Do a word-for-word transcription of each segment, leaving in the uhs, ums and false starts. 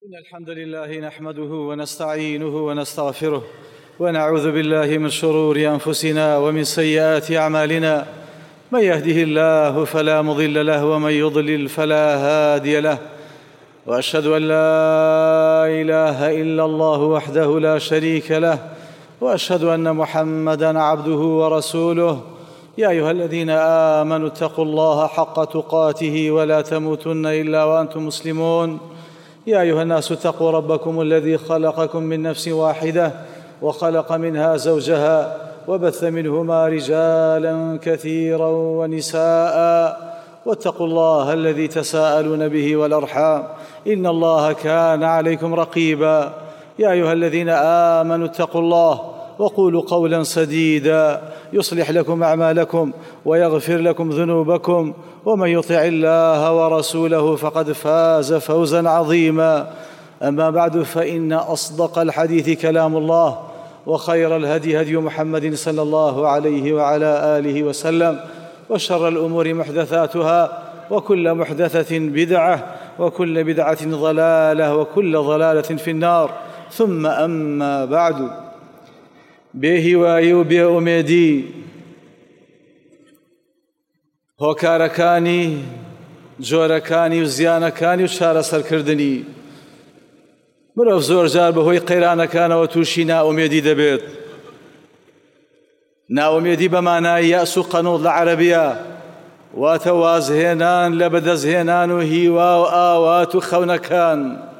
إن الحمد لله نحمده ونستعينه ونستغفره ونعوذ بالله من شرور أنفسنا ومن سيئات أعمالنا. من يهده الله فلا مضل له ومن يضلل فلا هادي له، وأشهد أن لا إله إلا الله وحده لا شريك له، وأشهد أن محمدًا عبده ورسوله. يا أيها الذين آمنوا اتقوا الله حق تقاته ولا تموتن إلا وأنتم مسلمون. يا أيها الناس اتقوا ربكم الذي خلقكم من نفس واحدة وخلق منها زوجها وبث منهما رجالا كثيرا ونساء، واتقوا الله الذي تساءلون به والأرحام إن الله كان عليكم رقيبا. يا أيها الذين آمنوا اتقوا الله وقولوا قولا سديدا يصلح لكم أعمالكم ويغفر لكم ذنوبكم، ومن يطع الله ورسوله فقد فاز فوزا عظيما. أما بعد، فإن أصدق الحديث كلام الله، وخير الهدي هدي محمد صلى الله عليه وعلى آله وسلم، وشر الأمور محدثاتها، وكل محدثة بدعة، وكل بدعة ضلالة، وكل ضلالة في النار. ثم أما بعد، بێهیوایی و بێئومێدی هۆکارەکانی جۆرەکانی و زیانەکانی و چارەسەرکردنی مرۆڤ زۆر جار بەهۆی قەیرانەکانەوە تووشی نائومێدی دەبێت. نائومێدی بەمانای یەئس و قەنووط لە عەرەبیە، واتە وازهێنان لە بەدەستهێنان و هیوا و ئاوات و خەونەکان.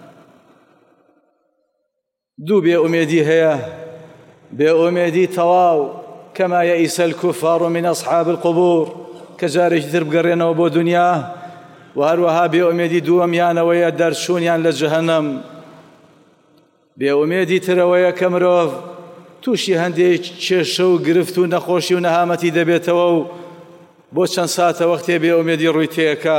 دوو بێئومێدی هەیە: بێئومێدی تەواو کەما یەئیسە الکوفار من ئەصحاب القبور، کە جارێکی تر بگەڕێنەوە بۆ دنیا، و هەروەها بێئومێدی دووەمیانەوەیە دەرچوونیان لە جەهەنەم. بێئومێدی ترەوەیە کە مرۆڤ تووشی هەندێک کێشە و گرفت و نەخۆشی و نەهامەتی دەبێتەوە و بۆ چەند ساتە وەختێ بێئومێدی ڕووی تێکە.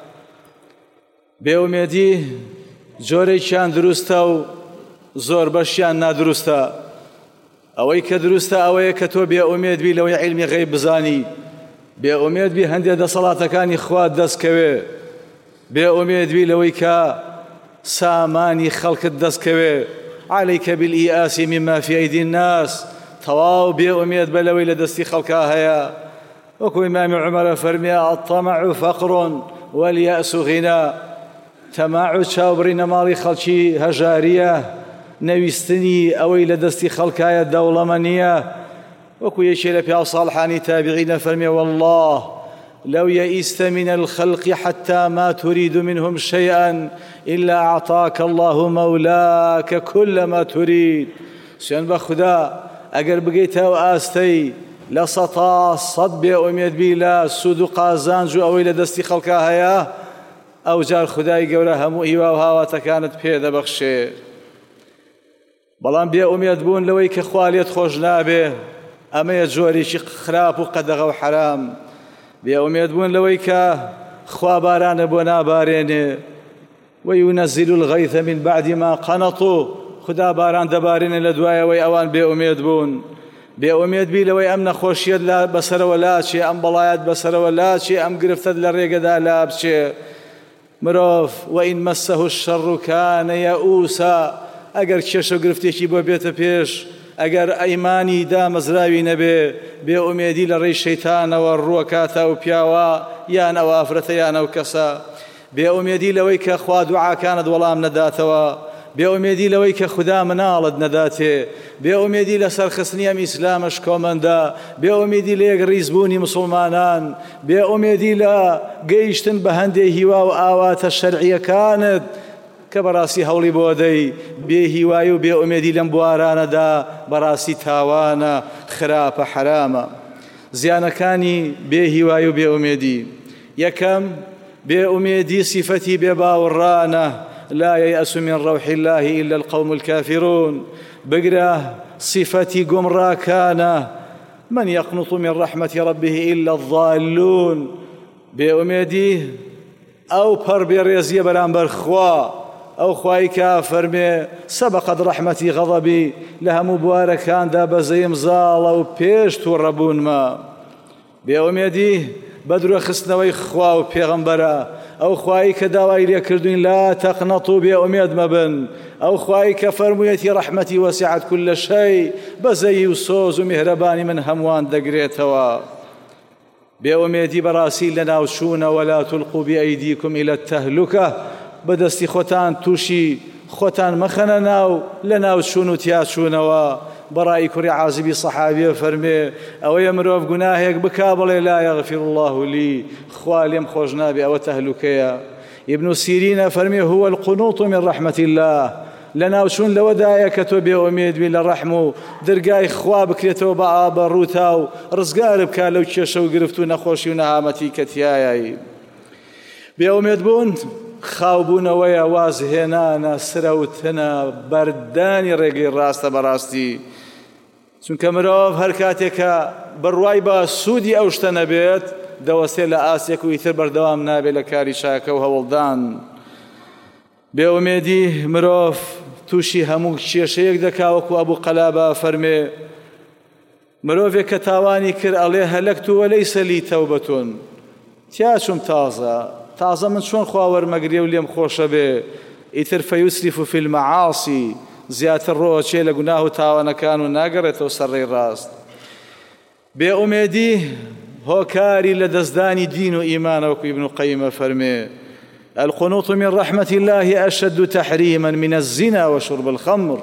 بێئومێدی جۆرێکیان دروستە و زۆر بەشیان نادروستە. ئەوەی کە دروستە ئەوەیە کە تۆ بێئومێد بی لەوەی عیلمی غەیب بزانی، بێئومێد بی هەندێک دەسەڵاتەکانی خوا دەستکەوێ، بێئومێد بی لەوەی کە سامانی خەڵکت دەستکەوێ. عەلەیکە بالئیئاس مما فی ئەیدی الناس، تەواو بێئومێد بە لەوەی لە دەستی خەڵکا هەیە. وەکو ئیمامی عومەرە فەرمیە: الطەمەع فەقڕ وەلیەئس غینا. تەماع و چاوبڕینە ماڵی خەڵکی هەژاریە، نەویستنی ئەوەی لە دەستی خەڵکایە دەوڵەمە نییە. وەکو یەکێ لە پیاو ساڵحانی تابعینە فەرمیێ: والله لو يئست من الخلق حتى ما تريد منهم شيئا إلا أعطاك الله مولاك كل ما تريد. سوێن بە خودا، ئەگەر بگەیتەوە ئاستەی لە سەتا سەد بێئومێد بی لە سود و قازانج و ئەوەی لە دەستی خەڵکا هەیە، ئەو جار خودای گەورە هەموو هیوا و هاواتەکانت پێدەبەخشێ. بەڵام بێئومێد بوون لەوەی کە خوا لێت خۆش نابێ، ئەمەیە جۆرێکی خراپ و قەدەغە و حرام. بێئومێد بوون لەوەی کە خوا بارانە بۆ نابارێنێ، وەیونەزیل الغەیث من بعد ما قەنەطوا، خدا باران دەبارێنێ لە دوایەوەی ئەوان بێئومێد بوون. بێئومێد بی لەوەی ئەم نەخۆشیەت بەسەرەوە لاچێ، ئەم بەڵایەت بەسەرەوە لاچێ، ئەم گرفتت لە ڕێگەدا لابچێ. مرۆڤ وئین مەسەه الشەڕ کانە یەئوسا، ئەگەر کێشە و گرفتێکی بۆ بێتە پێش، ئەگەر ئەیمانی دامەزراوی نەبێ، بێئومێدی لە ڕێی شەیتانەوە ڕووەکاتە و پیاوە، یان ئەو ئافرەتە یان ئەو کەسە. بێئومێدی لەوەی کە خوا دوعاکانت وەڵام نەداتەوە، بێئومێدی لەوەی کە خوددا مناڵت نەداتێ، بێئومێدی لە سەرخستنی ئەم ئیسلامەش کۆمەندە، بێئومێدی لە یەک ڕیزبوونی مسڵمانان، بێئومێدی لە گەیشتن بە هەندێک هیوا و ئاواتە شەرعیەکانت کە بەڕاستی هەوڵی بۆ دەی. بێهیوایی و بێئومێدی لەم بوارانەدا بەڕاستی تاوانە، خراپە، حرامە. زیانەکانی بێهیوایی و بێئومێدی: یەکەم، بێئومێدی سیفەتی بێباوەڕانە. لا ييأس من روح الله إلا القوم الكافرون. بگرە سیفەتی گومڕاکانە. من يقنط من رحمة ربه إلا الضالون. بێئومێدی ئەو پەڕ بێڕێزیە بەرامبەر خوا، ئەو خوای کە فەرمێ: سەبقت ڕەحمەتی غەضەبی، لە هەموو بوارەکاندا بەزەیم زاڵە و پێش تووڕەبوونمە. بێئومێدی بەدرۆخستنەوەی خوا و پێغەمبەرە، ئەو خوایی کە داوای لێکردوین لا تەقنەتوا بێ ئومێد مەبن، ئەو خوایی کە فەرموویەتی ڕەحمەتی وەسیعەت کولە شەی، بەزەیی و سۆز و میهرەبانی من هەمووان دەگرێتەوە. بێئومێدی بەڕاستی لەناو چوونە وەلا تولقوا بئەیدیکم ئیلە التەهلوکە، بەدەستی خۆتان تووشی خۆتان مەخەنە ناو لەناو چوون و تیا چوونەوە. بەڕای کوڕی عازبی سەحابیە فەرمێ ئەوەیە مرۆڤ گوناهێک بکا بڵێ لا یەغفر الله لی، خوا لێم خۆش نابێ، ئەوە تەهلوکەیە. ئیبن سیرینە فەرمێ هو القنوط من رحمة الله، لەناو چوون لەوەدایە کە تۆ بێئومێد بی لە ڕەحم و دەرگای خوا بکرێتەوە بە ئابە ڕووتا و ڕزگار بکا لەو کێشە و گرفت و نەخۆشی و نەهامەتی کە تیایە. بێئومێد بوون خاوبوونەوەیە، وازهێنانە، سرەوتنە، بەردانی ڕێگەی ڕاستە بەڕاستی. چونکە مرۆڤ هەر کاتێکە بڕوای بە سوودی ئەو شتە نەبێت دەوەستێت لە ئاسێک و ئیتر بەردەوام نابێت لە کاری چاکە و هەوڵدان. بێئومێدی مرۆڤ تووشی هەموو کێشەیەک دەکا، وەکو ئەبوو قەلابە فەرمێ مرۆڤێک کە تاوانی کرد ئەڵێ هەلەکت وەلەیسە لی تەوبەتون، تیاچوم تازە تازە من چۆن خوا وەرمەگرێ و لێم خۆشە بێ. ئیتر فەیوسریف فی المەعاسی، زیاتر ڕۆچێ لە گوناه و تاوانەکان و ناگەڕێتەوە سەرڕێی ڕاست. بێئومێدی هۆکاری لە دەستدانی دین و ئیمانە، وەکو ئیبن قەیمە فەرمێ القنوط من رحمة الله أشد تحريما من الزنا وشرب الخمر.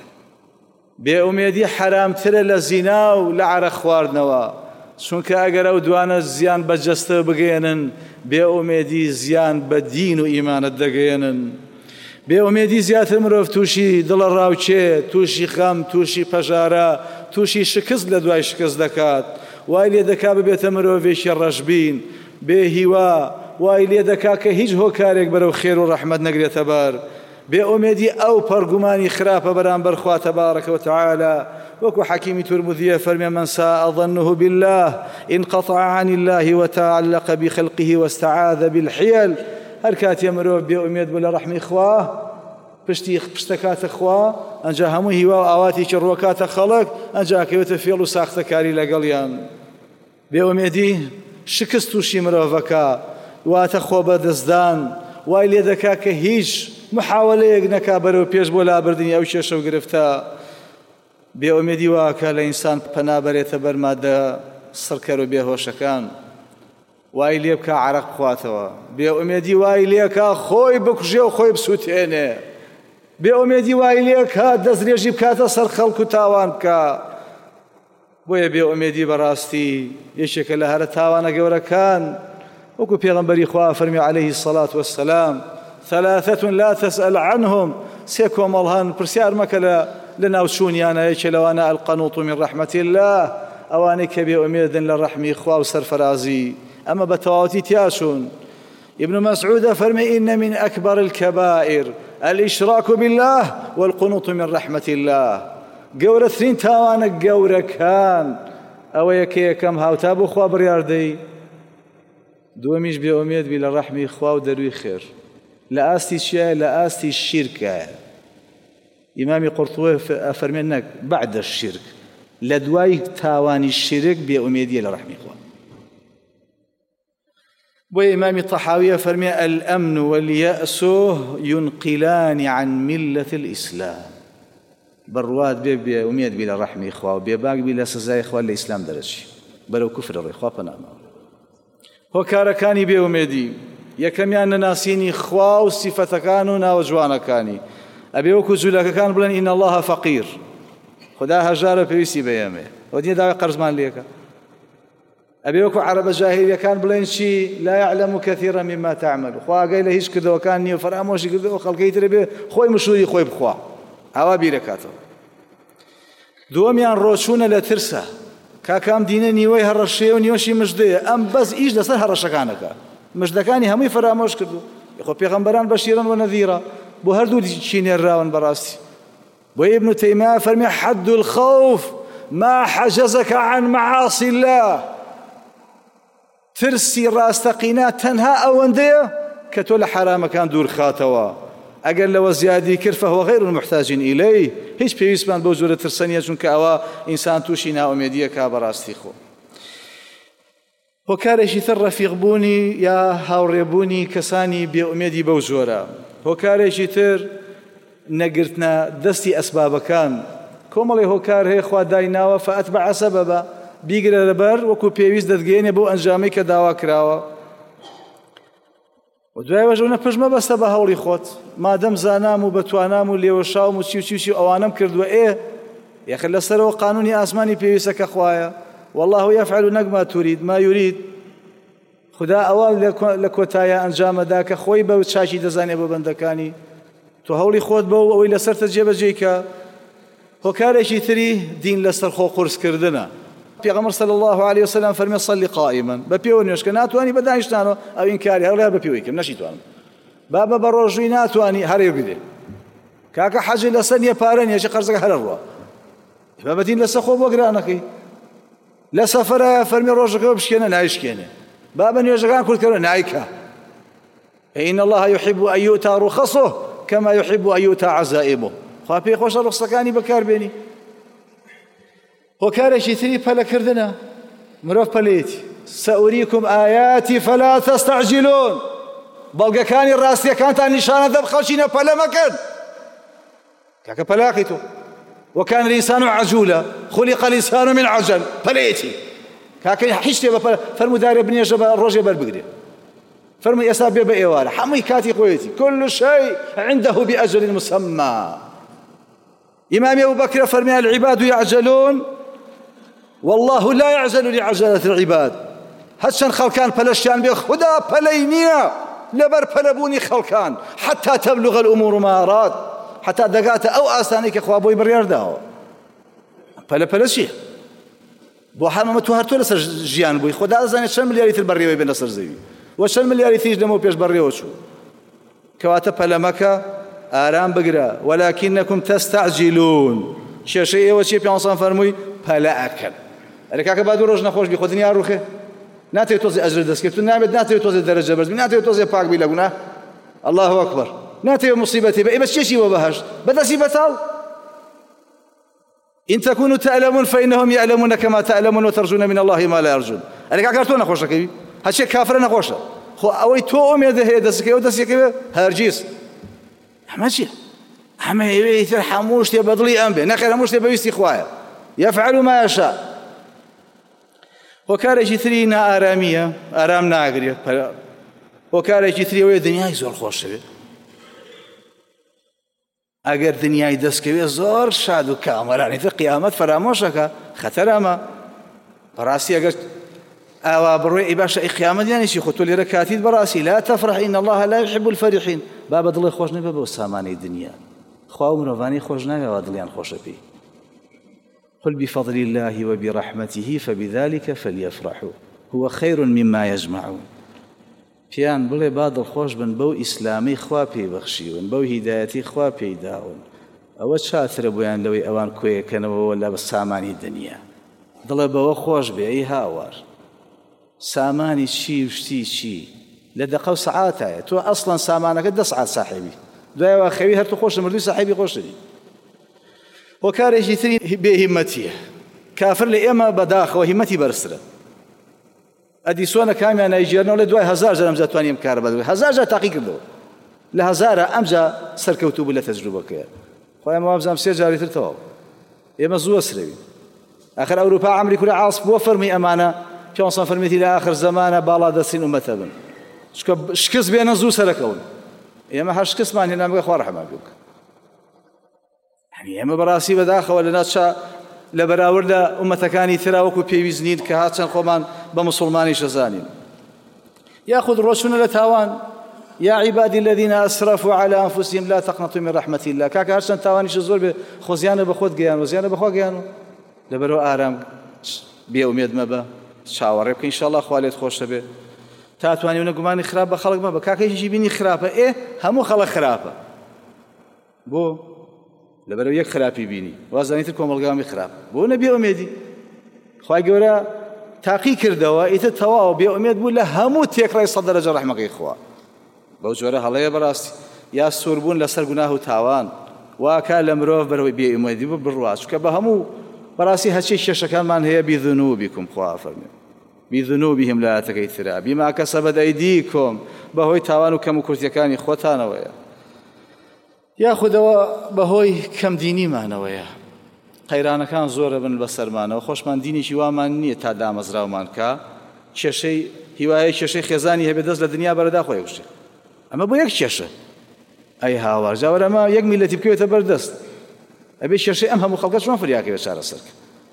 بێئومێدی حرامترە لە زینا و لە عەرەق خواردنەوە، چونکە ئەگەر ئەو دوانە زیان بەجەستە بگەێنن بێئومێدی زیان بە دین و ئیمانت دەگەێنن. بێئومێدی زیاتر مرۆڤ تووشی دڵە ڕاوچێ، تووشی خەم، تووشی پەژارە، تووشی شکست لە دوای شکست دەکات. وای لێ دەکا ببێتە مرۆڤێکی ڕەشبین بێهیوا، وای لێ دەکا کە هیچ هۆکارێک بەرەو خێر و ڕەحمەت نەگرێتە بەر. بێئومێدی ئەو پەرگومانی خراپە بەرامبەر خوا تەبارەکە وتەعالە، وەکو حەکیمی تورمذیە فەرمێ من ساء ظنه بالله انقطع عن الله وتعلق بخلقه واستعاذ بالحيل. هەر کاتێ مرۆڤ بێئومێد بوو لە ڕەحمی خوا، پشتی پشتەکاتە خوا، ئەنجا هەموو هیوا و ئاواتێکی ڕووەکاتە خەڵک، ئەنجا کەوێتە فێڵ و ساختەکاری لەگەڵیان. بێئومێدی شکست تووشی مرۆڤەکە، واتە خۆ بەدەستدان، وای لێ دەکا کە هیچ محاولەیەک نەکا بەرەو پێش بۆ لابردنی ئەو کێشە و گرفتە. بێئومێدی واکە لە ئینسان پەنابەرێتە بەر مادە سڕکەر و بێهۆشەکان، وای لێ بکە عەرەق بخواتەوە. بێئومێدی وای لێکە خۆی بکوژێ و خۆی بسووتێنێ. بێئومێدی وای لێکە دەستدرێژی بکاتە سەر خەڵک و تاوان بکە. بۆیە بێئومێدی بەڕاستی یەکێکە لە هەرە تاوانە گەورەکان، وەکو پێغەمبەری خوا فەرمی عەلەیهی السەڵات وەسسەلام ثەلاثەة لا تەسئەل عنهم، سێ کۆمەڵ هەن پرسیار مەکە لە ناوچوونیانە، یەکێ لەوانە القەنوط من رەحمەت الله، ئەوانەی کە بێئومێدن لە ڕەحمی خوا و سەرفەرازی، ئەمە بە تەواوەتی تیاچوون. ابن مسعود فەرمێ إن من أكبر الكبائر الإشراك بالله والقنوط من رحمة الله. گەورەترین تاوانە گەورەکان ئەوەیە کە یەکەم هاوتا بۆ خوا بڕیاردەی، دووەمیش بێئومێد بی لە ڕەحمی خوا و دەروی خێر. لە ئاستی چیایە؟ لە ئاستی شیرکایە. ئیمامی قورطوبی فەرمێ نەک بعد الشرك، لە دوای تاوانی شیرک بێئومێدیە لە ڕەحمی خوا. بۆیە ئیمامی طەحاویە فەرمێ الأمن واليأس ينقلان عن ملة الإسلام. بڕوات بێ بێئومێد بی لە ڕەحمی خوا و بێباک بی لە سزای خوا لە ئیسلام دەرەچی، بەرەو کوفر ڕێ خوا پەناماوە. هۆکارەکانی بێئومێدی یەکەمیان نەناسینی خوا و سیفەتەکان و ناوە جوانەکانی. ئەبێ وەکو جوولەکەکان بڵێن ئین الله فەقیر، خدا هەژارە پێویستی بە ئێمێ، ئەوە دیێ داوای قەرزمان لێکە. ئەبێ وەکو عەرەبە جاهیلیەکان بڵێن چی؟ لا يعلم كثيرا مما تعمل، خوا ئاگای لە هیچ کردەوەکان نییە، فەرامۆشی کردەوە خەڵکەی ترە بێ خۆی مشوری خۆی بخوا، ئاوا بیرەکاتەوە. دووەمیان ڕۆچوونە لە ترسە، کاکام دینە نیوەی هەڕەشەیە و نیوەشی مژدەیە، ئەم بەس ئیش لەسەر هەڕەشەکانەکە، مژدەکانی هەمووی فەرامۆش کردو. خۆ پێغەمبەران بەشیرن و نەذیرە، بۆ هەردوو چی نێراون بەڕاستی. بۆ ابن تەیمیە فەرمێ حد الخوف ما حجزك عن معاصي الله. ترسی ڕاستەقینە تەنها ئەوەندەیە کە تۆ لە حرامەکان دوور خاتەوە. ئەگەر لەوە زیادی کرد فهو غیر المحتاج إليه، هیچ پێویستمان بەو جۆرە ترسە نییە، چونکە ئەوە ئینسان تووشی ناومێدیە کا بەڕاستی خۆ. هۆکارێکی تر ڕەفیقبوونی یا هاوڕێبوونی کەسانی بێئومێدی بەو جۆرە. هۆکارێکی تر نەگرتنە دەستی ئەسبابەکان. کۆمەڵی هۆکار هەیە خوا دایناوە فەئەتبەع سەبەبە، بیگرە لەبەر وەکو پێویست دەتگەێنێ بۆ ئەنجامەی کە داوا کراوە. و دوایەوەش ئەوە پژ مەبەستە بە هەوڵی خۆت، مادەم زانام و بەتوانام و لێوەشاوم و چی و چی و چی ئەوانەم کردووە ئێ یەخە لەسەرەوە قانونی ئاسمانی پێویستە کە خوایە والله يفعل نەک ما تورید ما یورید. خدا ئەوە لە کۆتایە ئەنجامەدا کە خۆی بە چاکی دەزانێ بە بەندەکانی، تۆ هەوڵی خۆت بە و ئەوەی لەسەرتە جێبەجێیکە. هۆکارێکی تری دین لەسەر خۆ قورسکردنە. پێغەمبەر صلی الله عليه وسلم فەرمێ صلی قائما، بە پێوە نوێشکە ناتوانی بە دانیشتانەوە ئەو ئینکاری هەڵەیە بە پێوەی کەم نەشیتوانم بابە بە ڕۆژووی ناتوانی هەرێ بدێ کاکە حەجی لەسەر نییە پارە نییە چی قەرزەکە هەرە ڕوە بابەتین لەسەر خۆ بۆ گرانەکەی لە سەفەرە فەرمی ڕۆژەکەەوە بشکێنە نایشکێنێ بابە نوێژەکان کورتکەوە نایکە. إن الله يحب أن يؤتى رخصه كما يحب أن يؤتى عزائمه. خوا پێی خۆشە ڕوخسەکانی بەکاربێنی. هۆکارێکی تری پەلەکردنە. مرۆڤ پەلەیەتی سەئوریکم ئایاتی فەلا تەستەعجیلۆن، بەڵگەکانی ڕاستیەکانتان نیشانە دەم خەڵچینە پەلە مەکەن کاکە پەلاقی تۆ وكان الإنسان عجولا خلق الإنسان من عجل پەلەیەتی کاکە هیچ شتێ بە پەلە فەرموو دارێ بنێژە بە ڕۆژێ بەربگرێ فەرمووی ئێستا بێ بە ئێوارە هەمووی کاتی خۆیەتی كل شيء عنده بأجل مسمى. إمام أبو بكر فرمي العباد يعجلون والله لا يعجل لعجلة العباد. هەرچەند خەڵکان پەلەشیان بێ خدا پەلەی نییە لەبەر پەلەبوونی خەڵکان حتى تبلغ الأمور ما أراد، حتى دەگاتە ئەو ئاسانەی کە خوا بۆی بڕیارداوە. پەلە پەلە چییە؟ بۆ هەمەمە تو هەر تۆ لەسەر ژیان بووی خدا دەزانێت چەند ملیاری تر بەڕێوەی بێنە سەر زەوی و چەند ملیاری تریش لەمەوە پێش بەڕێوە چوو. کەواتە پەلە مەکە، ئارام بگرە. ولكنكم تستعجلون. کێشەی ئێوە چیە؟ پێغەمبەر فەرمووی پەلە ئەکەن. ئەرێ کاکە با دوو ڕۆژ نەخۆش بی خۆ دنیا ڕوخێ ناتوێت تۆزێ ئەجر دەستکەوت تو نابێت ناتوێت تۆزێ دەرەجە بەرز بی ناتوێت تۆزێ پاک بی لە گوناه. الله ئەکبەر. ناتوێت مصیبەتی بە ئێ بەس چێشی بۆ بەهەشت بەدەستی بەتاڵ. إن تكونوا تعلمون فإنهم يعلمون كما تعلمون وترجون من الله ما لا يرجون. ئەرێ کاکە تۆ نەخۆشەکەوی هەرچێ کافرە نەخۆشە خۆ ئەوەی تۆ ئومێدە هەیە دەستەکەی ئەو دەستێکەوێ هەرگیز ئەمە چییە؟ ئەمە ئێوەی تر هەموو شتێ بەدڵی ئەم بێ نەخێر هەموو شتێ بەویستی خوایە يفعل ما يشاء. هۆکارێکی تری نائارامیە، ئارام ناگرێت. هۆکارێکی تری ئەوەیە دنیای زۆر خۆشەوێت. ئەگەر دنیای دەستکەوێت زۆر شاد و کامەرانی تر قیامەت فەرامۆشەکە خەتەر ئەمە. بەڕاستی ئەگەر ئاوا بڕۆی ئەی باشە ئەی قیامەت یانی چی خۆ تۆ لێرە کاتیت بەڕاستی لا تەفرح إن الله لا يحب الفرحين. با بە دڵی خۆش نەبێ بۆ سامانەی دنیا. خوا و مرۆڤانی خۆش ناوێ دڵیان خۆشە پێی. قل بفضل الله وبرحمته فبذلك فليفرحوا هو خير مما يجمعون. پیان بڵێ با دڵخۆش بن بەو ئیسلامی خوا پێی بەخشیون بەو هیدایەتی خوا پێی داون ئەوە چاترە بۆیان لەوەی ئەوان کۆیەکەنەوە لە سامانی دنیا. دڵێ بەوە خۆش بێ ئەی هاوار سامانی چی و شتی چی لە دەقە و سەعاتایە تۆ ئەسڵەن سامانەکە دە سەعات ساحێبی دوایەوە خەوی هەر تۆ خۆشە مردووی ساحێبی خۆشتری. هۆکارێکی تری بێهیمەتیە. کافر لە ئێمە بەداخەوە هیمەتی بەرزترە. ئەدیسۆنە کامیان نایجێرنەوە لە دوای هەزار جار ئەمجا توانیم کارە بەدەوێ هەزار جار تاقی کردەوە لە هەزارە ئەمجا سەرکەوتوو بوو لە تەجروبەکەیە. خۆیان وابزانام سێ جاری تر تەواو ئێمە زووە سرەوین. آخر ئەوروپا عەمری کوڕی عاص بۆ فەرمی ئەمانە پێغەمبەر فەرمێتی لە آخر زەمانە باڵا دەستین ئومەتە بن چکە شکست بێنە زوو سەرەکەون. ئێمە هەر شکستمان هێنا بگە خوا ڕەحمان بکە. ئێمە بەڕاستی بەداخەوە لە ناچە لە بەراوردە ئومەتەکانی ترا وەکو پێویست نین کە هاچەند خۆمان بە مسڵمانیش دەزانین. یاخود ڕۆچوونە لە تاوان یا عیبادی الذین ئەسرەفوا علی ئەنفوسهم لا تقنطوا من رحمة الله. کاکە هەرچەند تاوانیش زۆر بێ خۆ زیانە بە خۆت گەیان و زیانە بە خۆ گەیان و لەبەرەوە ئارام بێئومێد مەبە چاوەڕێ بکە ئینشاءالله خوا لێت خۆشە بێ تا توانی و نەگومانی خراپ بە خەڵک مەبە. کاکەیشی بینی خراپە ئێ هەموو خەڵک خراپە بۆ لەبەرەوە یەک خراپی بینی وازانیتر کۆمەڵگامی خراپ بۆ نەبێ ئومێدی. خوای گەورە تاقی کردەوە ئیتر تەواو بێ ئومێد بوو لە هەموو تێکڕای سەد دەرەجە ڕەحمەکەی خوا. بەو جۆرە هەڵەیە بەڕاستی یا سووربوون لەسەر گوناه و تاوان واکا لە مرۆڤ بەرەوەی بێ ئومێدی بوو بڕوا چکە بە هەموو بەڕاستی هەرچی کێشەکانمان هەیە بیذنوبیکم خوا فەرمێ بذنوبهم لا تكيثرا بما كسبت أيديكم بهوي تاوانو كم كرتيكاني خوتانا ويا یاخودەوە بەهۆی کەم دینیمانەوەیە قەیرانەکان زۆرە بن بەسەرمانەوە خۆشمان دینیشی وامان نییە تا دامەزراومان کە کێشەی هیوایە کێشەی خێزانی هەبێ دەست لە دنیا بەرەدا خۆی بشێ ئەمە بۆ یەک کێشە ئەی هاوار جاوەرە ئەمە یەک میلەتی بکەوێتە بەردەست ئەبێ کێشەی ئەم هەموو خەڵکە چۆن فریاکەوێت چارەسەرکە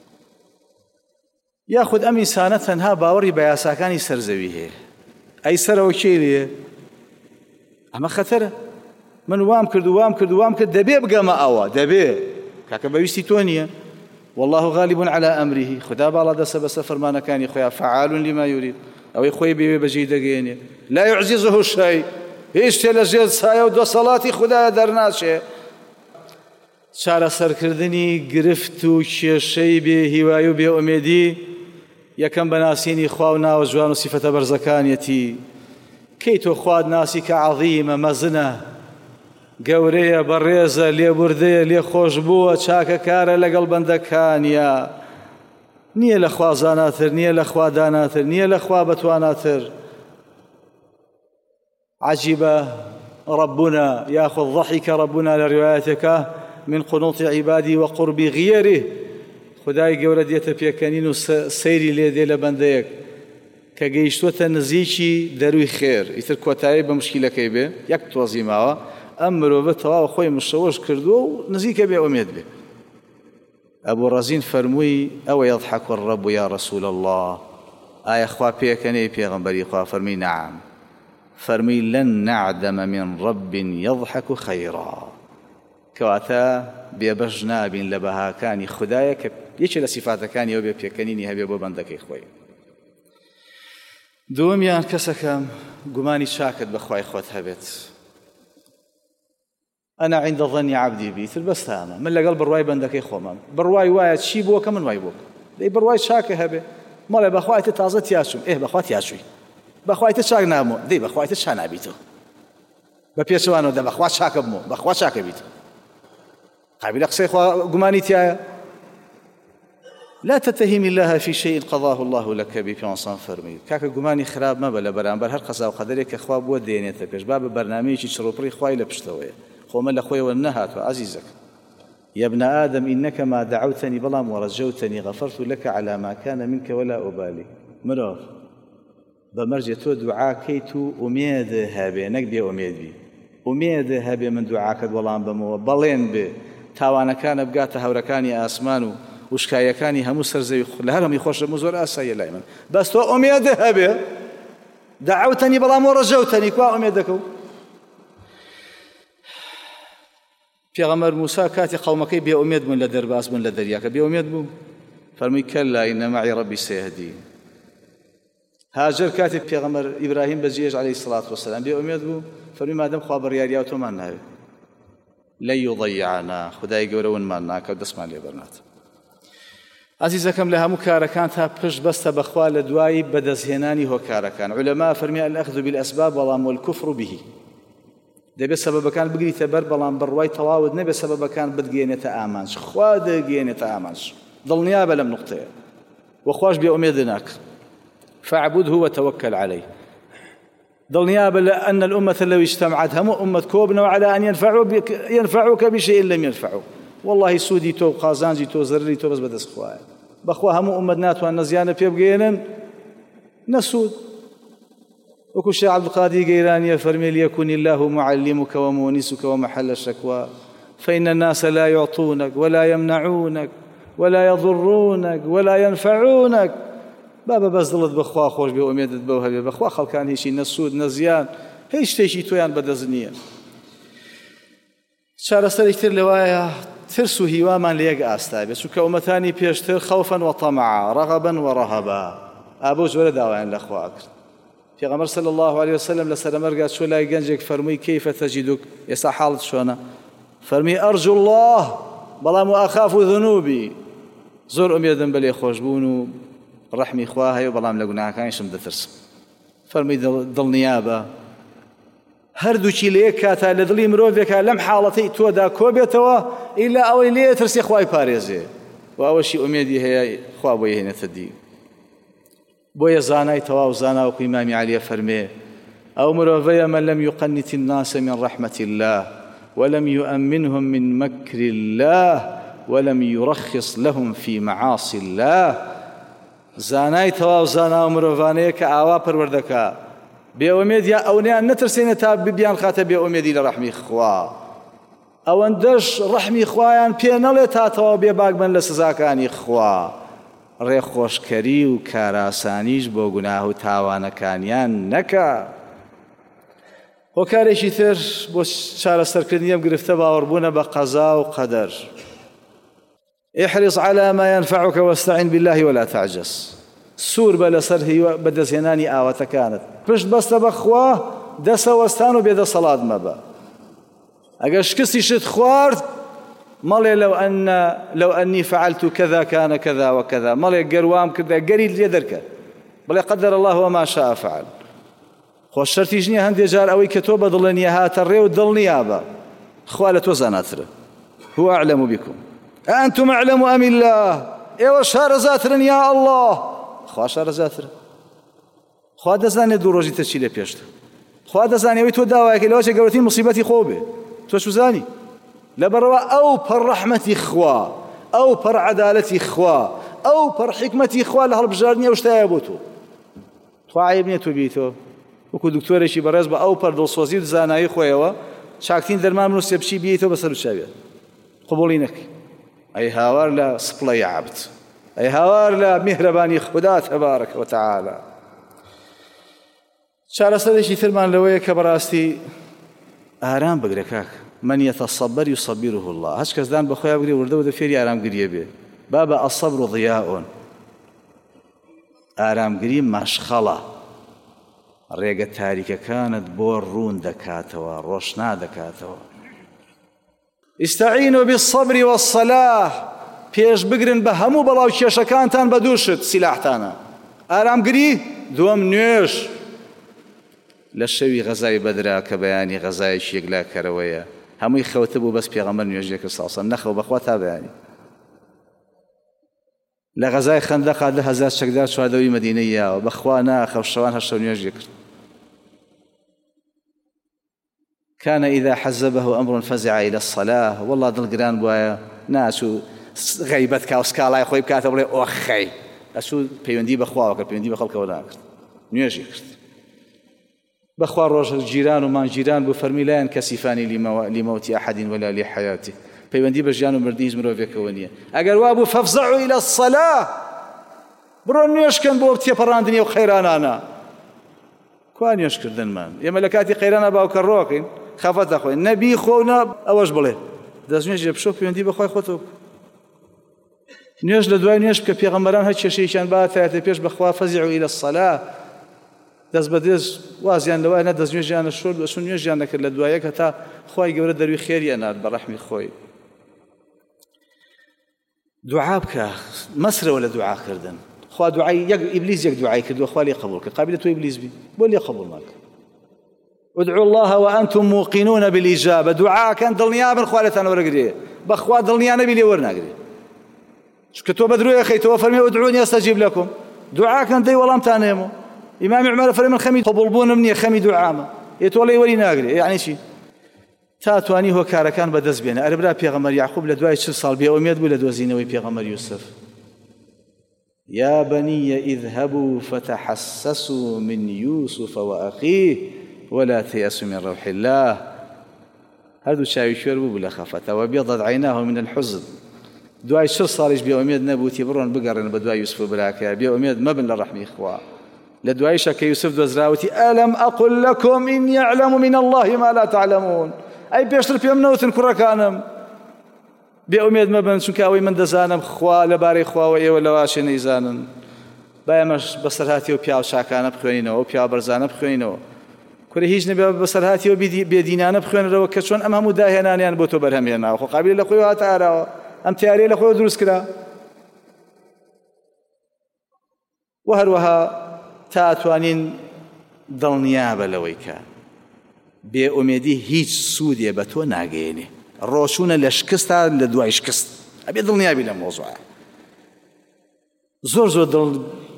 یاخود ئەم ئینسانە تەنها باوەڕی بە یاساکانی سەرزەوی هەیە ئەی سەرەوە کێ لێ ئەمە خەتەرە من وام کرد و وام کرد و وام کرد دەبێ بگەمە ئەوە دەبێ کاکە بەویستی تۆ نییە والله غالب على أمره خدا باڵا دەسە بەسە فەرمانەکانی خۆیان فعال لما يريد ئەوەی خۆی بێوێ بەجێی دەگەێنێ لا يعجزه شيء هیچ شتێ لە ژێر سایە و دەسەڵاتی خودایە دەرناچێ چارەسەرکردنی گرفت و کێشەی بێ هیوای و بێ ئومێدی یەکەم بەناسیینی خوا و ناوە جوان و سیفەتە بەرزەکانیەتی کەی تۆ خواد ناسی کە عەظیمە مەزنە گەورەیە بەڕێزە لێبوردەیە لێ خۆش بووە چاکە کارە لەگەڵ بەندەکانیە نییە لە خوا زاناتر نییە لە خوا داناتر نییە لە خوا بەتواناتر عجیبە ربنا ياخذ ضحك ربنا لروايتك من قنوط عبادي وقرب غيره خدای گەورە دێتە پێکەنین و سەیری لێ دێ لە بەندەیەک کە گەیشتوتە نزیکی دەروی خێر ئیتر کۆتایی بە مشکیلەکەی بێ یەک تۆزی ماوە ئەم مرۆڤە تەواو خۆی مشەوەش کردووە و نزیکە بێ ئومێد بێ ئەبوو ڕەزین فەرمووی ئەوە یەضحەکو الرەب یا رەسوول الله ئایا خوا پێکەنەی پێغەمبەری خوا فەرمی نەعەم فەرمی لەن نەعدەمە من رەب یەضحەک خەیڕا کەواتە بێبەش نابین لە بەهاکانی خوددایە کە یەکێ لە سیفاتەکانی ئەو بێ پێکەنینی هەبێ بۆ بەندەکەی خۆی دووەمیان کەسەکەم گومانی چاکت بەخوای خۆت هەبێت أنا عند ظن عبدي بي تر بس أنا من لقلب الرواي بندك يخومم بالرواي وايد شي بو كمن واي بوك دي بالرواي شاكه هبه مال بأخواتي تتازت ياشوم إيه بأخواتي ياشوي بأخواتي شاك نامو دي بأخواتي شان بيتو ببيشوانو ده بأخوات شاك بمو بأخوات شاك بيتو قابل أقصي خوا قماني تيايا لا تتهم الله في شيء قضاه الله لك بي في عنصان فرمي كاك قماني خراب ما بلا برامبر هر قضاء وقدرك أخوا بو دينيتك باب برنامج شروبري خواي لبشتويه ومن لخوي والنهات وعزيزك يا ابن آدم إنك ما دعوتني بلام ورجوتني غفرت لك على ما كان منك ولا أبالي مروف بمرجة تو دعاء كيتو أميد هابي نقبي أميد بي أميد هابي من دعاك بلام بمو بلين بي تاوانا كان بقات هوركاني آسمانو وشكايكاني همو سرزي لهرهم يخوش مزور آسايا لايما بس تو أميد هابي دعوتني بلام ورجوتني كوا أميدكو پێغەمبەر موسا کاتی قەومەکەی بێ ئومێد بوون لە دەرباز بوون لە دەریاکە بێ ئومێد بوو فەرمووی کەلا ئینە مەعی ڕەبی سەیەهدین هاجر کاتی پێغەمبەر ئیبراهیم بەجێژ عەلەیهی سەڵات وەسەلام بێ ئومێد بوو فەرمووی مادەم خوا بڕیاریاوە تۆمان ناوێ لەن یوضەیعنا خودای گەورە ونمان ناکەوت دەستمان لێ بەرنات عەزیزەکەم لە هەموو کارەکان تا پشت بەستە بەخوا لە دوایی بەدەستهێنانی هۆکارەکان عولەما فەرمی الأخذ بالأسباب بەڵام والكفر به دەبێت سەبەبەکان بگریتە بەر بەڵام بڕوای تەواوت نەبێت سەبەبەکان بتگەێنێتە ئامانج خوا دەگەێنێتە ئامانج دڵنیابە لەم نوقتەیە وەخواش بێ ئومێد ناکە فاعبده وتوكل عليه دڵنیابە لە أن الأمة لو اجتمعت هەموو ئومەت کۆبنەوە على أن ينفعوك بشيء لم ينفعوك والله سوودی تۆ و قازانجی تۆ زەرری تۆ بەس بەدەست خوایە بەخوا هەموو ئومەت ناتوان نەزیانە پێ بگەێنن نەسوود وكو الشيخ عبد القادر جيلاني فرمي ليكن الله معلمك ومونسك ومحل الشكوى فإن الناس لا يعطونك ولا يمنعونك ولا يضرونك ولا ينفعونك بابا بس ضلت بخوا خوش بي أميدت بوها بخوا خلقان هيشي نسود نزيان هيش تيشي تويان بدزنية شارە سەرێکتر لەوایە ترس و هیوامان لە یەک ئاستا بێت چونکە ئومەتانی پێشتر خەوفەن وەطەمعا ڕەغەبەن وەڕەهەبا ئابۆ جۆرە داوایان لە خوا کرد پێغەمبەر صلی الله عليه وسلم لەسەر مەرگا چوە لای گەنجێک فەرمووی کەیفە تەجیدوک ئێستا حاڵت چۆنە فەرمی ئەرجو الله بەڵام و ئەخاف ذنوبی زۆر ئومێدم بە لێخۆشبوون و ڕەحمی خوا هەیە بەڵام لە گوناهەکانیشم دەترسم فەرمی دڵنیابە هەردووچی لە یەک کاتا لە دڵی مرۆڤێکە لەم حاڵەتەی تۆدا کۆبێتەوە ئیلا ئەوەی لێ ترسی خوای پارێزێ و ئەوەشی ئومێدی هەیە خوا بۆ یهێنێتە دی بۆیە زانای تەواو زانا وەکو ئیمامی عەلیە فەرمێ ئەو مرۆڤەیە من لم يقنت الناس من رحمة الله ولم يؤمنهم من مكر الله ولم يرخص لهم في معاصي الله زانای تەواو زانا و مرۆڤانەیە کە ئاوا پەروەردەکە بێئومێدیان ئەونیان نەترسێنە تا ببیان خاتە بێئومێدی لە ڕەحمی خوا ئەوەندەش ڕەحمی خوایان پێ نەڵێ تا تەواو بێباک بن لە سزاکانی خوا ڕێخۆشکەری و کاراسانیش بۆ گوناه و تاوانەکانیان نەکا. هۆکارێکی تر بۆ چارەسەرکردنی ئەم گرفتە باوەڕبوونە بە قەزا و قەدەر. احرص على ما ينفعك واستعن بالله ولا تعجز. سوور بە لەسەر بەدەستهێنانی ئاواتەکانت، پشت بەستە بە خوا، دەسەوەستان و بێدەسەڵات مەبە. ئەگەر شکستی شت خوارد مەڵێ لەو ئەنە لەو ئەنی فعلت كذا كان كذا وكذا، مەڵێ گەروام کردە گەری لێ دەرکە، بڵێ قەدەر الله وما شاء فعل. خۆ شەرتیش نییە هەندێک جار ئەوەی کە تۆ بەدڵێنیە هاتە ڕێ و دڵ نییە بە خوا لە تۆ زاناترە. هو أعلم بكم أأنتم أعلم أم الله. ئێوە شارەزاترن یا الله، خوا شارەزاترە. خوا دەزانێت دوو ڕۆژی تر چی لە پێشتە. خوا دەزانێت ئەوەی تۆ داوایەکەی لەوە چێ گەورەترین موسیبەتی خۆ بێ، تۆش بزانی لەبەرەوە ئەو پەر ڕەحمەتی خوا، ئەو پەر عەدالەتی خوا، ئەو پەر حیکمەتی خوا لە هەڵبژاردنی ئەو شتایە بۆ تۆ. تۆ عیب نییە تۆ بیتەوە وەکو دکتۆرێکی بەڕێز بە ئەو پەر دڵسۆزی و زانایی خۆیەوە چاکترین دەرمان بنووسێ بچی بیتەوە بەسەر و چاوێت قبوڵی نەکەی. ئەی هاوار لە سپڵەی عەبد، ئەی هاوار لە میهرەبانی خوددا تەبارەکە وتەعالا. چارەسەرێکی ترمان لەوەیە کە بەڕاستی ئارام بگرە کاک. من يتصبر يصبره الله. هەچ کەس دان بەخۆیان بگرێ وردە بە فێری ئارامگریە بێ. بابە الصبر ضیاء. ئارامگری مەشخەڵە، ڕێگە تاریکەکانت بۆ ڕوون دەکاتەوە، ڕۆشنا دەکاتەوە. استعینوا بالصبر والصلاة. پێش بگرن بە هەموو بەڵاو کێشەکانتان بە دووشت سیلاحتانە. ئارامگری دووەم نوێژ. لە شەوی غەزای بەدرا کە بەیانی غەزایەکی یەکلاکەرەوەیە هەمووی خەوتە بوو بەس پێغەمبەر نوێژی کرد ساسەم نەخەو بەخوا تا بەیانی. لە غەزای خەندەقا لە هەزار چەکدار چواردەوەی مەدینەی یاوە بەخوا ناخەو شەوان هەشتە نوێژی کرد. كان إذا حزبه أمر فزع إلى الصلاة. والله دڵگران بواە ناچوو غەیبەت کا و سکاڵای خۆی بکاتە بڵێ ئۆخەی ئەچوو پەیوەندی بەخواوە کرد، پەیوەندی بە خەڵکەوە ناکرد، نوێژی کرد. بەخوا ڕۆژ جیران و مانجیران بوو فەرمی لایەن کەسیفانی لیمەوتی ئەحەدین وەلا لیحەیاتی. پەیوەندی بە ژیان و مردی هیچ مرۆڤێکەوە نییە. ئەگەر وا بوو فەفزەعوا إلى الصلاة، بڕۆ نوێژکەن بۆ تێپەڕاندنی و خەیرانانە. کوا نوێژکردنمان ئێمە لە کاتی خەیرانە باوکە ڕۆکەین خەفەت دەخۆین نەبی خۆ نە ئەوەش بڵێ دەستنوێژ پشۆ پەیوەندی بەخوای خۆتەوە. نوێژ لە دوای نوێژ کە پێغەمبەران هەر کێشەیەکیان باتایەتە پێش بەخوا فەزیعوا إلى الصلاة. دەست بەدەست وازیان لەوای نە دەست نوێژیانە شۆر بەسون نوێژیان نەکرد لە دوایە کە تا خوای گەورە دەروی خێری ئەنات بە ڕەحمی خۆی. دوعا بکە مەسرەوە لە دوعاکردن. خوا دوعای یەک ئیبلیس یەک دوعای کردووە خوا لێ قبوڵ کرد. قابلە تۆ ئیبلیس بی بۆ لێ قبوڵ ناکە. ادعوا الله وأنتم موقنون بالإجابة. دعاء كان دڵنیا بن خوا لێتان وەرەگرێ، بەخوا دڵنیا نەبی لێ وەرناگرێ. چونکە تۆ بە درۆیە خەیتەوە فەرمێ ادعوني أستجب لكم. دعاء كان دەی وەڵامتان هێمەوە. ئیمامی عومەر فەرمێ من خەمی قبوڵبوونم نییە، خەمی دوعامە. ئێ تۆ لێی وەری ناگرێ. یعنی چی؟ تا توانی هۆکارەکان بەدەست بێنە. ئەرە برا پێغەمبەر یعقوب لە دوای چل ساڵ بێئومێد بوو لە دۆزینەوەی پێغەمبەر یوسف. يا بني اذهبوا فتحسسوا من يوسف وأخيه ولا تيأسوا من روح الله. هەردوو چاوی شوێر بوو لە خەفەتەوە وابيضت عيناه من الحزن. دوای چل ساڵیش بێئومێد نەبووتی بڕۆن بگەڕێن بە دوای یوسف و براکە، بێئومێد مەبن لە ڕەحمی خوا. لە دوایشە کە یوسف دۆزراوەتی ئەلەم ئەقل لەکم ئینی ئەعلەم من الله ما لا تعلمون. ئەی پێشتر پێم نەوتن کوڕەکانم بێئومێد مەبن چونکە ئەوەی من دەزانم خوا لەبارەی خواوە ئێوە لەواشێ نەیزانن. با ئێمەش بەسەرهاتی و پیاو چاکانە بخوێنینەوە و پیاو بەرزانە بخوێنینەوە. کورە هیچ نەبێ بەسەرهاتی و بێدینانە بخوێنرەوە کە چۆن ئەم هەموو داهێنانیان بۆ تۆ بەرهەمهێناوە. خۆ قابلە لە خۆی هاتە ئاراوە، ئەم تیارەیە لە خۆی دروست کرا. و هەروەها تا توانین دڵنیا بە لەوەی کە بێئومێدی هیچ سوودێ بە تۆ ناگەیەنێ. ڕۆشونە لە شکستە لە دوای شکست. ئەبێ دڵنیابی لە مۆزوعە. زۆر زۆر دڵ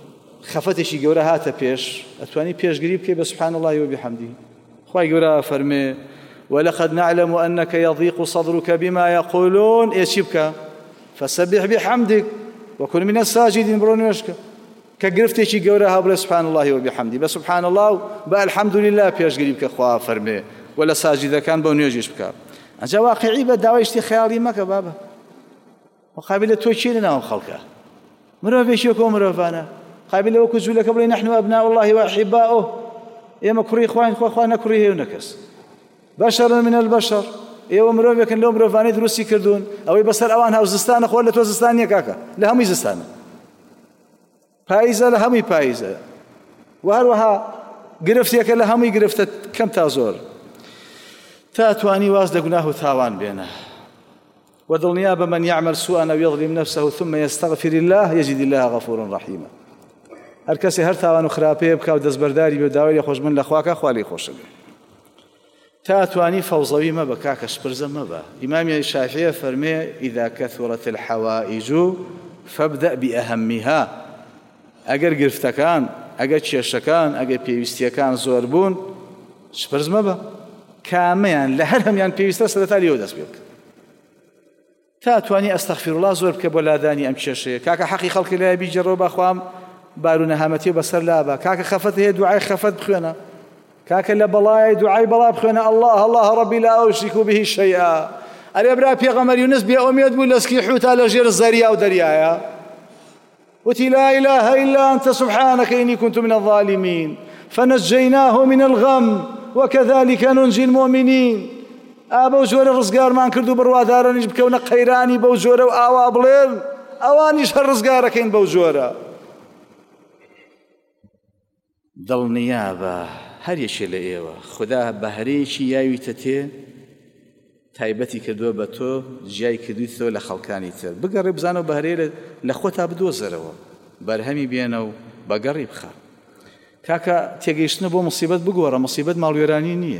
خەفەتێکی گەورە هاتە پێش ئەتوانی پێشگیری بکەی بە سبحان الله وبحمده. خوای گەورە فەرمێ ولقد نعلم أنك يضيق صدرك بما يقولون إيش بك فسبح بحمدك وكن من الساجدين برونشك كقرفتي جورا هابل سبحان الله وبحمده بس سبحان الله بقى الحمد لله بيش قريب كخوا فرمي ولا ساجد كان بونيوجيش بك أجا واقعي بداويشتي خيالي مك بابا وقابل توشيلنا وخلقه مرة بيشوكو مرة فانا قابل وكزول قبل نحن أبناء الله وأحباؤه يا مكري إخوان إخوان كريه ونكس بشر من البشر ايوه مرۆڤ یەکن لەو مرۆڤانەی دروستی کردوون ئەوەی بەسەر ئەوان هاوزستانە خۆر لە تۆ زستان نییە کاکە لە هەمووی زستانە پاییزە لە هەمووی پاییزە و هەروەها گرفتێکە لە هەمووی گرفتە کەم تا زۆر تا توانی واز لە گوناه و تاوان بێنە ودڵنیا بە من يعمل سوءا أو يظلم نفسه ثم يستغفر الله يجد الله غفورا رحيما. هەر کەسێ هەر تاوان و خراپەیە بکە و دەستبەرداری بێ و داوای لێخۆشبوون لە خواکە خوا لێی خۆشە بێ. تاتواني فوزوي ما بكاكش برزم ما با. إمام الشافعي فرمي إذا كثرت الحوائج فابدأ بأهمها. أجر قرفتكان أجر تشيشكان أجر بيوستيكان زوربون شبرز ما با كاميان لهرهم يعني بيوستا سلتالي ودس بيك. تاتواني أستغفر الله زور بكبولاداني أم تشيشي كاكا حقي خلق الله بيجرب أخوام بارون هامتي بصر لابا كاكا خفت هي دعاء خفت بخينا كاك لا بلاي دعاء بلا بخنا الله الله ربي لا أشرك به شيئا الأبرا بيغمر يونس بأميد بولسكي حوت على جير الزريا ودريايا وتي لا إله إلا أنت سبحانك إني كنت من الظالمين فنجيناه من الغم وكذلك ننجي المؤمنين أبو جور الرزقار ما انكردوا بروادارني بكونا قيراني بوجورة وآوا بليل أوانيش هالرزقار كين بوجورة ضل نيابة هر یەکێ لە ئێوە خوددا بەهرەیەکی یاویتە تێ تایبەتی کردووە بە تۆ ژیای کردویتەوە لە خەڵکانی تر بگەڕێ بزانە و بەهرەیە لە خۆتا بدۆزەرەوە بەرهەمی بێنە و بەگەڕی بخە کاکە تێگەیشتنە بۆ مصیبەت بگۆڕە مصیبەت ماڵوێرانی نییە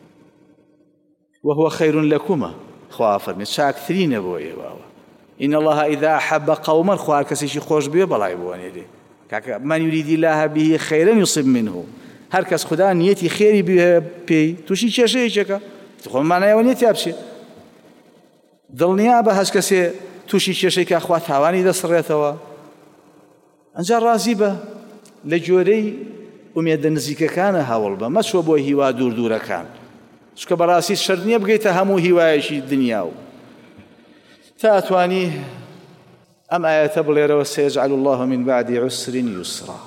وهو خير لكما خوا فەرمێ چاکترینە بۆ ئێوەوە إن الله إذا أحب قوما خوا کەسێکی خۆش بێ بەڵای بوانێ دێ کاکە من يريد الله به خيرا يصب منه هر کس خدا نیەتی خێری پێی تووشی کێشەیەکێکە خۆ مانایەوە نیەتی بچێت دڵنیا بە هەست کەسێ تووشی کێشەیەکە خوا تاوانی دەسڕێتەوە ئەنجا ڕازی بە لە جۆرەی ئومێدە نزیکەکانە هەوڵ بە مەچۆ بۆ هیوا دوور دوورەکان چکە بەڕاستی شەرت نییە بگەیتە هەموو هیوایەکی دنیا و تا توانی ئەم ئایەتە بڵێرەوە سيجعل الله من بعد عسر يسرا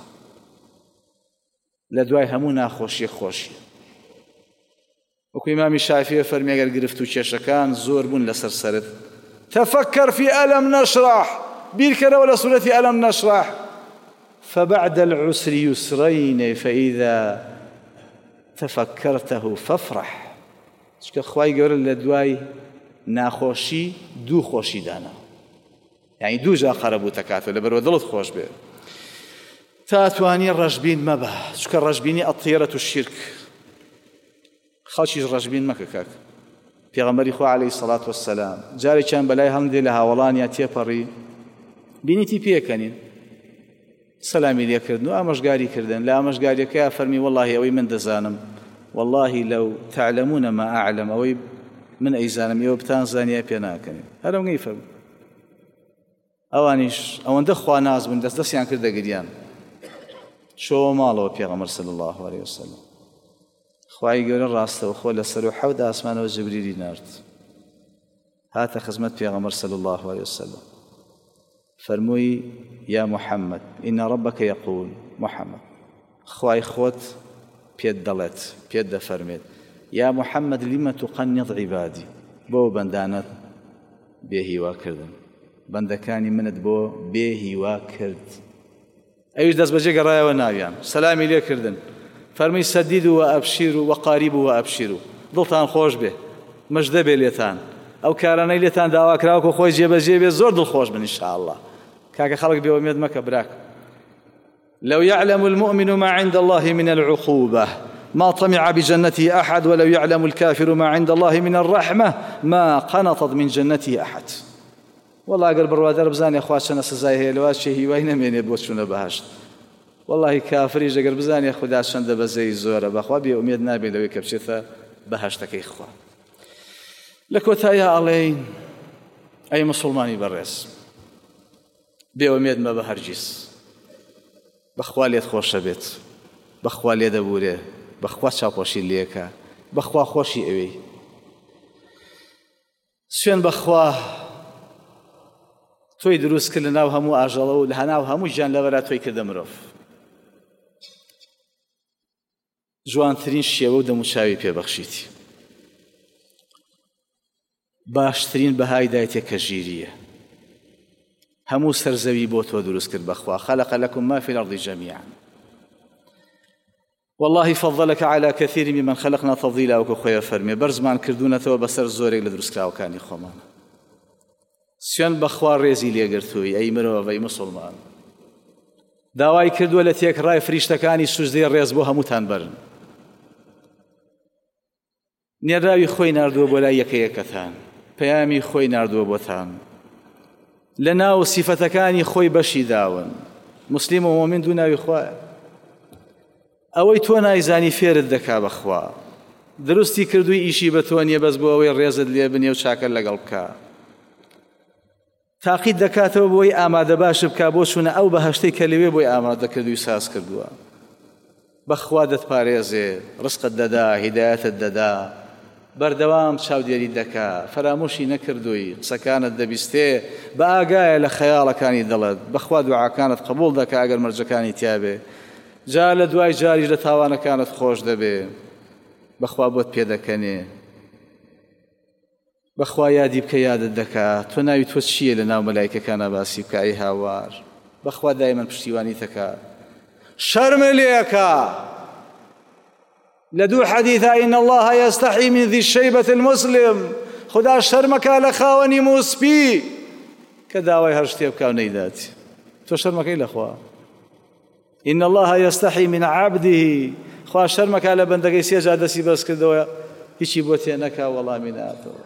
لدواي همونا خوشي خوشي وكو إمام الشافعي فرمي اگر گرفتو کێشەکان زۆر بوون لەسەر سەرت تفكر في ألم نشرح بيركرة ولا سورة ألم نشرح فبعد العسر يسرين فإذا تفكرته فافرح چکە خوای گەورە لە دوای ناخۆشی دوو خۆشی دانا يعني دوو جا قەرەبوو تەکاتەوە لەبەرەوە دڵت خۆش بێ تاتواني ڕەشبین مەبە چکە ڕەشبینی ئەتیرەت و شیرک خەڵکیش ڕەشبین مەکە کاک پێغەمبەری خوا عەلەیهی سەڵات وەسسەلام جارێکیان بەلای هەڵدێ لە هاوڵانیا تێپەڕی بینیتی پێکەنین سەلامی لێکردن و ئامۆژگاریکردن لە ئامۆژگاریەکەیە فەرمی وەڵڵاهی ئەوەی من دەزانم والله لو تعلمون ما أعلم أوي من أيزانم يو بتان زانية بينا كني هذا من يفهم أوانيش أوان دخوا ناس من دس دس يعني كده قديان شو ماله بيغمر صلى الله عليه وسلم خواي يقول الراس وخول السروح حود أسمان وجبريل نارت هات خدمة بيغمر صلى الله عليه وسلم فرموي يا محمد إن ربك يقول محمد خواي خوت بيد دلت بيد فرميت يا محمد لما تقنض عبادي بو بندانت بيهي واكردن بندكاني مند بو بيهي واكرد ايش داس بجي قرايا وناويان سلامي لي كردن فرمي سديدوا وابشروا وقاربوا وابشروا ضلتان خوش به مجد به ليتان او كاراني ليتان داوا كراوكو خوش جيبه جيبه زور دل خوش من ان شاء الله كاكا خلق بي وميد مكه براك لو يعلم المؤمن ما عند الله من العقوبة ما طمع بجنته أحد ولو يعلم الكافر ما عند الله من الرحمة ما قنطت من جنته أحد والله قال بروادر بزاني أخواتنا سزاي هي لواش هي وين من يبوتشون بهشت والله کافریش ئەگەر بزانێ خوددا چەندە بەزەی زۆرە بەخوا بێئومێد نابێت لەوەی کە بچێتە بەهەشتەکەی خوا. لە کۆتاییە ئەڵێین ئەی مسڵمانی بەڕێز، بێئومێد مەبە هەرگیز. بەخوا لێت خۆشە بێت، بەخوا لێ دەبورێ، بەخوا چاوپۆشی لێکە، بەخوا خۆشی ئەوەی. سوێن بەخوا تۆی دروست کرد لە ناو هەموو ئاژەڵە و لە هەناو هەموو ژیان لەبەرا تۆی کردە مرۆڤ. جوانترین شێوە و دەموچاوی پێبەخشیتی، باشترین بەهای دایتێ کە ژیریە. هەموو سەرزەوی بۆ تۆ دروست کرد بەخوا. خەلەق لەکم ما فی الأرض جەمیعا. والله فضلك على كثير ممن خلقنا تفضيلا وكو خويا فرمي برزمان كردونەتەوە بەسەر زۆرێک لە دروستکراوەکانی خۆمان. سوێن بەخوا ڕێزی لێگرتووی ئەی مرۆڤ ئەی مسڵمان. داوای کردووە لە تێکڕای فریشتەکانی سوژدەی ڕێز بۆ هەمووتان بەرن. نێراوی خۆی ناردووە بۆ لای یەکە یەکەتان، پەیامی خۆی ناردووە بۆتان، لە ناو سیفەتەکانی خۆی بەشی داون. مسلیم و مؤمن دوو ناوی خوایە. ئەوەی تۆ نایزانی فێرت دەکا بەخوا. دروستی کردووی ئیشی بە تۆ نییە بەس بۆ ئەوەی ڕێزت لێ بنێ و چاکە لەگەڵ بکە. تاقید دەکاتەوە بۆی ئامادە باش بکە بۆ چوونە ئەو بەهەشتەی کە لەوێ بۆی ئامادە کردووی ساز کردووە. بەخوا دەتپارێزێ، ڕزقت دەدا، هیدایەتت دەدا، بەردەوام چاودێری دەکا، فەرامۆشی نەکردووی، قسەکانت دەبیستێ، بە ئاگایە لە خەیاڵەکانی دڵت. بەخوا دوعاکانت قبوڵ دەکا ئەگەر مەرجەکانی تیابێ. جا لە دوای جاریش لە تاوانەکانت خۆش دەبێ، بەخوا بۆت پێدەکەنێ. بەخوا یادی بکە یادت دەکات تۆ ناوی تۆ چییە لە ناو مەلایکەکانە باسی بکە ئەی هاوار. بەخوا دایمەن پشتیوانی تەکا. شەرمە لێکە لە دوو حەدیثە ئین الله یەستەحی من ذی الشەیبەة المسلم. خدا شەرمەکە لە خاوەنی موسپی کە داوای هەر شتێ بکە و نەیداتی. تۆ شەرمەکەی لەخوا. إن الله يستحي من عبده. خوا شەرمەکە لە بەندەکەی سێجا دەستی بەس کردەوە هیچی بۆ تێ نەکا وەڵامی ناتەوە.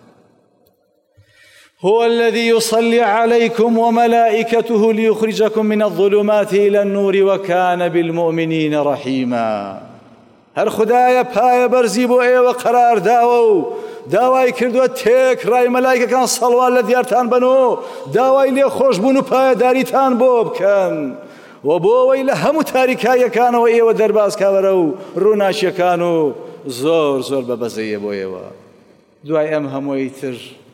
هو الذي يصلي عليكم وملائكته ليخرجكم من الظلمات إلى النور وكان بالمؤمنين رحيما. هەر خدایە پایە بەرزی بۆ ئێوە قەرار داوە و داوای کردووە تێک ڕای مەلایکەکان سەڵوات لە دیارتان بنەوە، داوای لێ خۆشبوون و پایەداریتان بۆ بکەن و بۆ ئەوەی لە هەموو تاریکایەکانەوە ئێوە دەرباز کاوەرە و ڕووناچیەکان و زۆر زۆر بەبەزەیە بۆ ئێوە. دوای ئەم هەمووی تر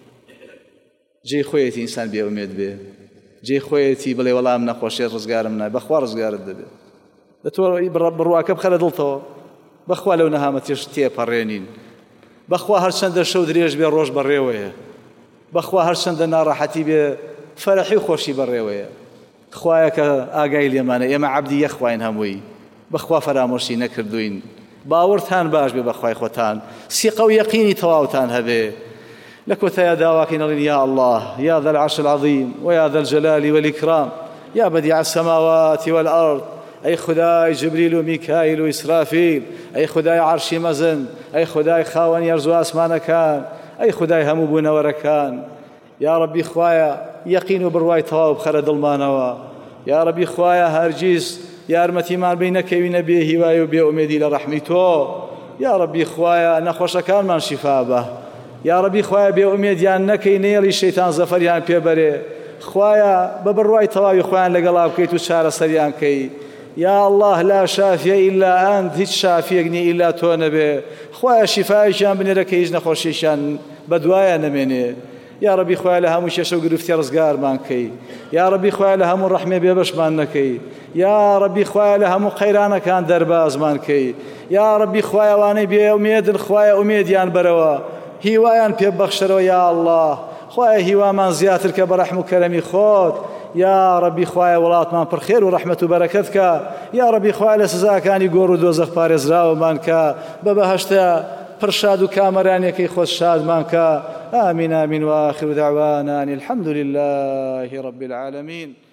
جێی خۆیەتی ئینسان بێئومێد بێ، جێی خۆیەتی بڵێ وەڵام نەخۆشێت ڕزگارم نای، بەخوا ڕزگارت دەبێت. لە تۆ بڕواکە بخەرە دڵتەوە، بەخوا لەو نەهامەتیش تێپەڕێنین. بەخوا هەرچەندە شەو درێژ بێ ڕۆژ بەڕێوەیە، بەخوا هەرچەندە ناڕەحەتی بێ فەرەحی و خۆشی بەڕێوەیە. خوایە کە ئاگای لێمانە ئێمە عەبدی یەخواین هەمووی، بەخوا فەرامۆشی نەکردوین. باوەڕتان باش بێ بەخوای خۆتان، سیقە و یەقینی تەواوتان هەبێ. لە کۆتایە داواکەین ئەڵێن یا الله یا ذا العرش العظیم ویا ذا الجلال والإكرام یا بدیع السماوات والأرض. ئەی خدای جبریل و میکائیل و ئیسرافیل، ئەی خدای عەرشی مەزن، ئەی خدای خاوەنی ئەرز و ئاسمانەکان، ئەی خدای هەموو بوونەوەرەکان. یا ڕەبی خوایە یەقین و بڕوای تەواو بخەرە دڵمانەوە. یا ڕەبی خوایە هەرگیز یارمەتیمان بێ نەکەوینە بێ هیوای و بێ ئومێدی لە ڕەحمی تۆ. یا ڕەبی خوایە نەخۆشەکانمان شیفا بە. یا ڕەبی خوایە بێ ئومێدیان نەکەی نێڵی شەیتان زەفەریان پێبەرێ. خوایە بە بڕوای تەواوی خۆیان لەگەڵا بکەیت و چارەسەریان کەی. یا الله لا شافیە ئیلا ئەنت، هیچ شافیەک نییە ئیلا تۆ نەبێ. خوایە شیفایشیان بنێرە کە هیچ نەخۆشیشیان بەدوایە نەمێنێ. یا ڕەبی خوایە لە هەموو کێشە و گرفتی ڕزگارمان کەی. یا ڕەبی خوایە لە هەموو ڕەحمێ بێبەشمان نەکەی. یا ڕەبی خوایە لە هەموو قەیرانەکان دەربازمان کەی. یا ڕەبی خوایە وانەی بێ ئومێدن خوایە ئومێدیان بەرەوە، هیوایان پێ بەخشەرەوە. یا الله خوایە هیوامان زیاتر کە بە ڕەحم و کەرەمی خۆت. یا ڕەبی خوایە وڵاتمان پڕخێر و ڕەحمەت و بەرەکەت کە. یا ڕەبی خوایە لە سزاکانی گۆڕ و دۆزەخ پارێزراوەمان کە، بە بەهەشتە پڕشاد و کامەرانێکی خۆش شادمان کە. آمین آمین و آخر دعوانا الحمد لله رب العالمين.